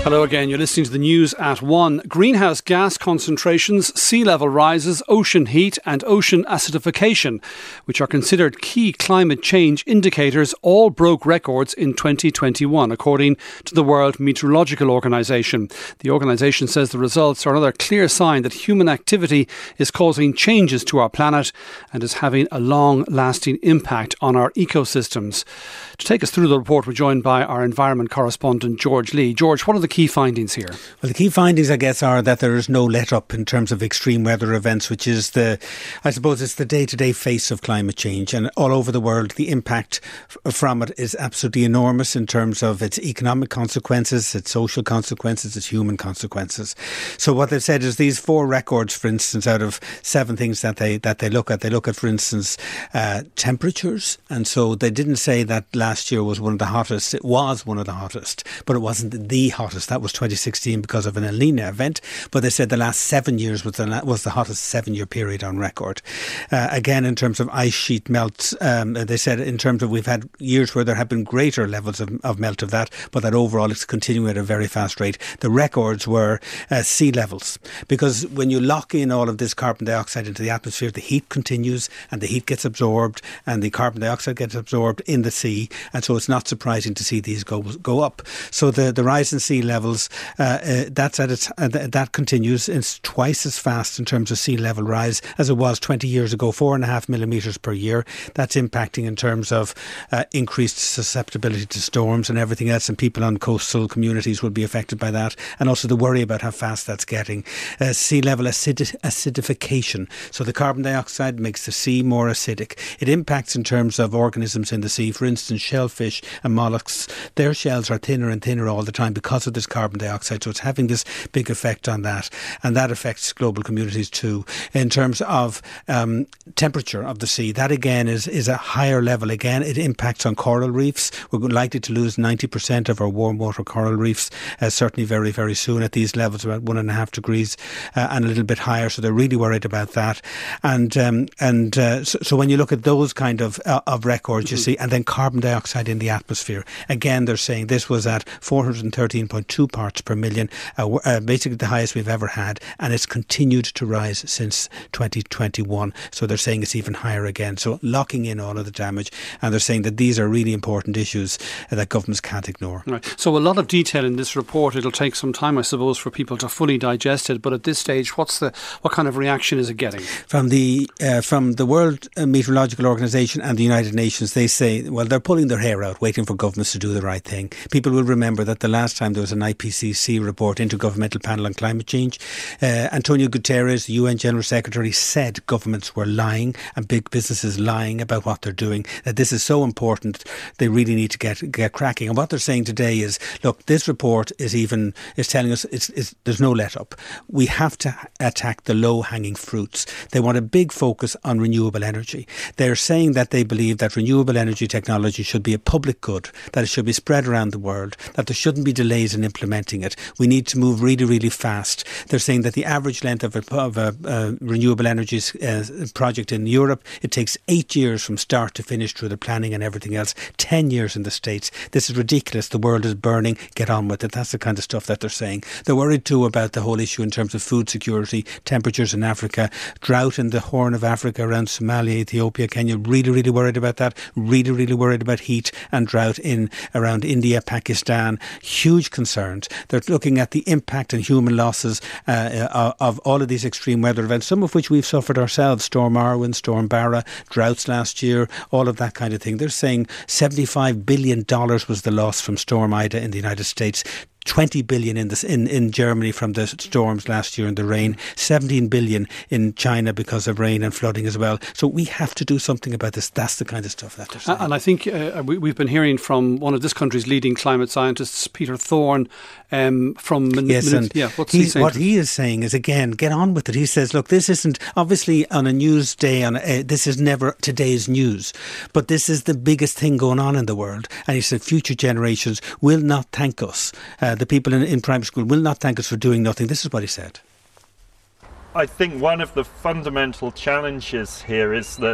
Hello again, you're listening to the news at 1. Greenhouse gas concentrations, sea level rises, ocean heat and ocean acidification, which are considered key climate change indicators, all broke records in 2021, according to the World Meteorological Organization. The organisation says the results are another clear sign that human activity is causing changes to our planet and is having a long-lasting impact on our ecosystems. To take us through the report, we're joined by our environment correspondent, George Lee. George, what are the key findings here? Well, the key findings, I guess, are that there is no let-up in terms of extreme weather events, which is it's the day-to-day face of climate change. And all over the world, the impact from it is absolutely enormous in terms of its economic consequences, its social consequences, its human consequences. So what they've said is these 4 records, for instance, out of 7 things that they look at. They look at, for instance, temperatures. And so they didn't say that last year was one of the hottest. It was one of the hottest, but it wasn't the hottest. That was 2016 because of an El Niño event. But they said the last 7 years was the hottest 7-year period on record. Again, in terms of ice sheet melts, they said in terms of we've had years where there have been greater levels of melt of that, but that overall it's continuing at a very fast rate. The records were sea levels, because when you lock in all of this carbon dioxide into the atmosphere, the heat continues and the heat gets absorbed and the carbon dioxide gets absorbed in the sea. And so it's not surprising to see these go up. So the rise in sea levels, that continues. It's twice as fast in terms of sea level rise as it was 20 years ago, 4.5 millimetres per year. That's impacting in terms of increased susceptibility to storms and everything else, and people on coastal communities will be affected by that. And also the worry about how fast that's getting. Sea level acidification. So the carbon dioxide makes the sea more acidic. It impacts in terms of organisms in the sea. For instance, shellfish and molluscs, their shells are thinner and thinner all the time because of this carbon dioxide. So it's having this big effect on that. And that affects global communities too. In terms of temperature of the sea, that again is a higher level. Again, it impacts on coral reefs. We're likely to lose 90% of our warm water coral reefs, certainly very, very soon at these levels, about 1.5 degrees and a little bit higher. So they're really worried about that. So when you look at those kind of records, you see, and then carbon dioxide in the atmosphere. Again, they're saying this was at 413.2 parts per million, basically the highest we've ever had, and it's continued to rise since 2021. So they're saying it's even higher again. So locking in all of the damage, and they're saying that these are really important issues that governments can't ignore. Right. So a lot of detail in this report. It'll take some time, I suppose, for people to fully digest it. But at this stage, what kind of reaction is it getting? From the World Meteorological Organization and the United Nations, they say, well, they're pulling their hair out, waiting for governments to do the right thing. People will remember that the last time there was an IPCC report, Intergovernmental Panel on Climate Change, Antonio Guterres, the UN General Secretary, said governments were lying and big businesses lying about what they're doing, that this is so important, they really need to get cracking. And what they're saying today is, look, this report is telling us there's no let up. We have to attack the low-hanging fruits. They want a big focus on renewable energy. They're saying that they believe that renewable energy technology should be a public good, that it should be spread around the world, that there shouldn't be delays in implementing it. We need to move really, really fast. They're saying that the average length of a renewable energy project in Europe, it takes 8 years from start to finish through the planning and everything else, 10 years in the States. This is ridiculous. The world is burning. Get on with it. That's the kind of stuff that they're saying. They're worried too about the whole issue in terms of food security, temperatures in Africa, drought in the Horn of Africa around Somalia, Ethiopia, Kenya. Really, really worried about that. Really, really worried about heat and drought around India, Pakistan. Huge concerns. They're looking at the impact and human losses of all of these extreme weather events, some of which we've suffered ourselves. Storm Arwen, Storm Barra, droughts last year, all of that kind of thing. They're saying $75 billion was the loss from Storm Ida in the United States. 20 billion in Germany from the storms last year and the rain, 17 billion in China because of rain and flooding as well. So we have to do something about this. That's the kind of stuff that they're saying. And I think we've been hearing from one of this country's leading climate scientists, Peter Thorne, from what's he saying? What he is saying is, again, get on with it. He says, look, this isn't obviously on a news day, this is never today's news, but this is the biggest thing going on in the world. And he said future generations will not thank us. The people in primary school will not thank us for doing nothing. This is what he said. I think one of the fundamental challenges here is that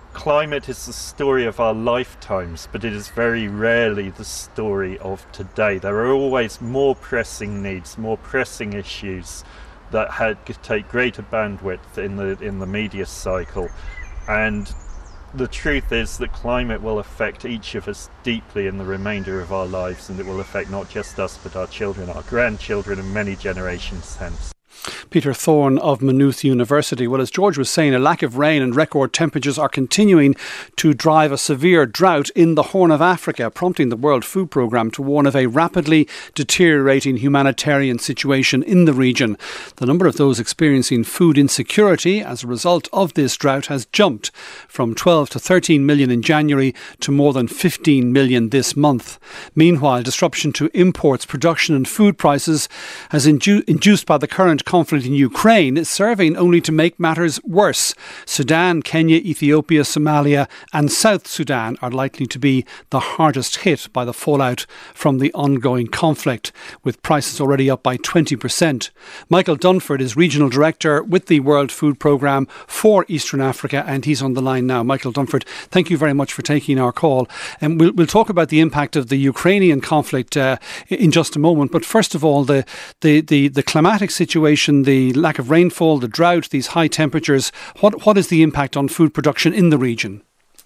climate is the story of our lifetimes, but it is very rarely the story of today. There are always more pressing needs, more pressing issues that take greater bandwidth in the media cycle. And the truth is that climate will affect each of us deeply in the remainder of our lives, and it will affect not just us but our children, our grandchildren, and many generations hence. Peter Thorne of Maynooth University. Well, as George was saying, a lack of rain and record temperatures are continuing to drive a severe drought in the Horn of Africa, prompting the World Food Programme to warn of a rapidly deteriorating humanitarian situation in the region. The number of those experiencing food insecurity as a result of this drought has jumped from 12 to 13 million in January to more than 15 million this month. Meanwhile, disruption to imports, production and food prices has induced by the current conflict in Ukraine is serving only to make matters worse. Sudan, Kenya, Ethiopia, Somalia and South Sudan are likely to be the hardest hit by the fallout from the ongoing conflict, with prices already up by 20%. Michael Dunford is Regional Director with the World Food Programme for Eastern Africa, and he's on the line now. Michael Dunford, thank you very much for taking our call. And we'll talk about the impact of the Ukrainian conflict in just a moment. But first of all, the climatic situation, the lack of rainfall, the drought, these high temperatures, what is the impact on food production in the region?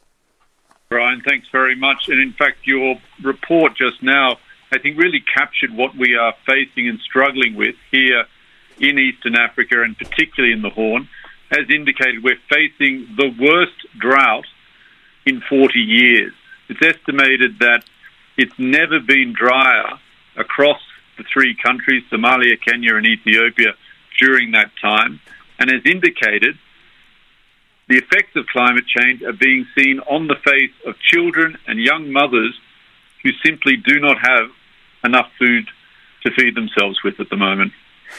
Brian, thanks very much. And in fact, your report just now, I think, really captured what we are facing and struggling with here in Eastern Africa, and particularly in the Horn. As indicated, we're facing the worst drought in 40 years. It's estimated that it's never been drier across the three countries, Somalia, Kenya and Ethiopia, during that time. And as indicated, the effects of climate change are being seen on the face of children and young mothers who simply do not have enough food to feed themselves with at the moment.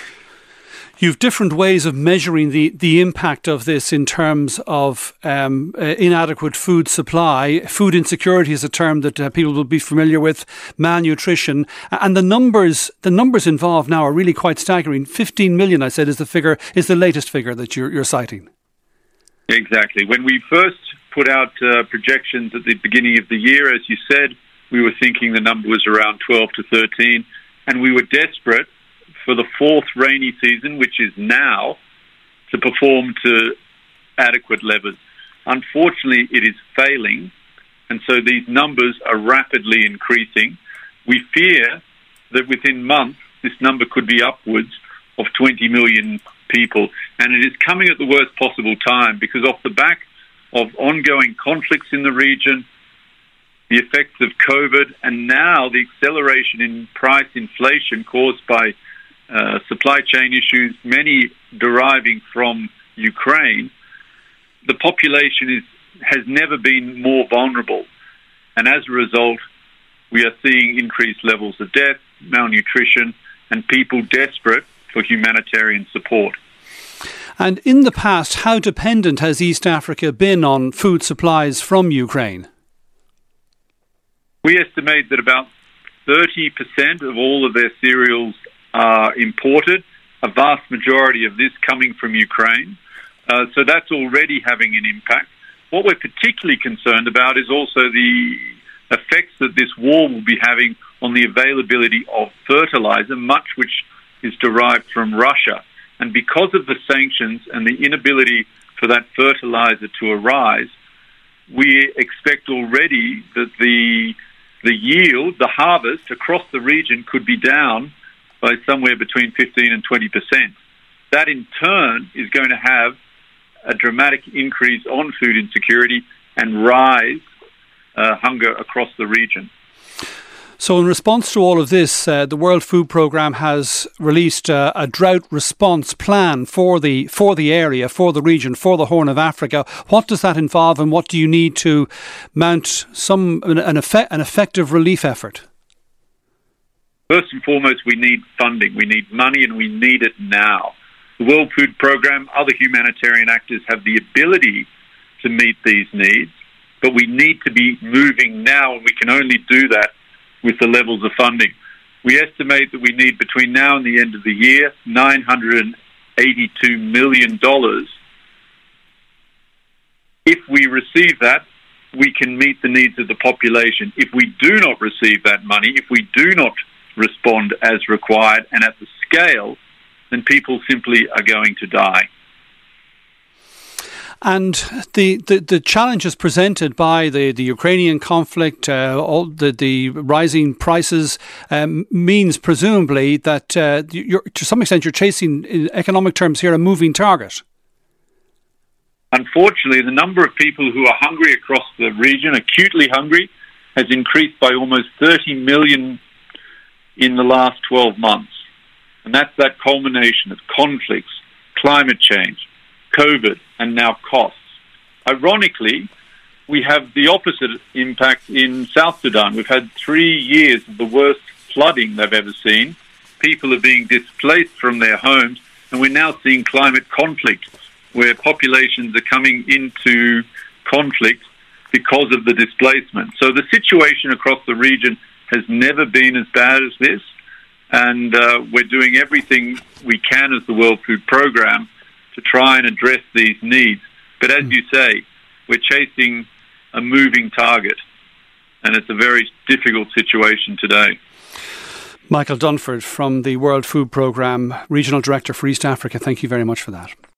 You've different ways of measuring the impact of this in terms of inadequate food supply. Food insecurity is a term that people will be familiar with, malnutrition. And the numbers involved now are really quite staggering. 15 million, I said, is the latest figure that you're citing. Exactly. When we first put out projections at the beginning of the year, as you said, we were thinking the number was around 12 to 13, and we were desperate for the fourth rainy season, which is now, to perform to adequate levels. Unfortunately, it is failing, and so these numbers are rapidly increasing. We fear that within months, this number could be upwards of 20 million people, and it is coming at the worst possible time because off the back of ongoing conflicts in the region, the effects of COVID, and now the acceleration in price inflation caused by supply chain issues, many deriving from Ukraine, the population has never been more vulnerable. And as a result, we are seeing increased levels of death, malnutrition, and people desperate for humanitarian support. And in the past, how dependent has East Africa been on food supplies from Ukraine? We estimate that about 30% of all of their cereals are imported, a vast majority of this coming from Ukraine. So that's already having an impact. What we're particularly concerned about is also the effects that this war will be having on the availability of fertilizer, much which is derived from Russia. And because of the sanctions and the inability for that fertilizer to arise, we expect already that the yield, the harvest across the region could be down by somewhere between 15 and 20%. That in turn is going to have a dramatic increase on food insecurity and rise hunger across the region. So in response to all of this, the World Food Programme has released a drought response plan for the area, for the region, for the Horn of Africa. What does that involve, and what do you need to mount an effective relief effort? First and foremost, we need funding. We need money, and we need it now. The World Food Programme, other humanitarian actors have the ability to meet these needs, but we need to be moving now, and we can only do that with the levels of funding. We estimate that we need, between now and the end of the year, $982 million If we receive that, we can meet the needs of the population. If we do not receive that money, if we do not respond as required and at the scale, then people simply are going to die. And the challenges presented by the Ukrainian conflict, all the rising prices, means presumably that to some extent you're chasing, in economic terms here, a moving target. Unfortunately, the number of people who are hungry across the region, acutely hungry, has increased by almost 30 million in the last 12 months. And that's that culmination of conflicts, climate change, COVID, and now costs. Ironically, we have the opposite impact in South Sudan. We've had 3 years of the worst flooding they've ever seen. People are being displaced from their homes, and we're now seeing climate conflict, where populations are coming into conflict because of the displacement. So the situation across the region has never been as bad as this, and we're doing everything we can as the World Food Programme to try and address these needs. But as you say, we're chasing a moving target, and it's a very difficult situation today. Michael Dunford from the World Food Programme, Regional Director for East Africa, thank you very much for that.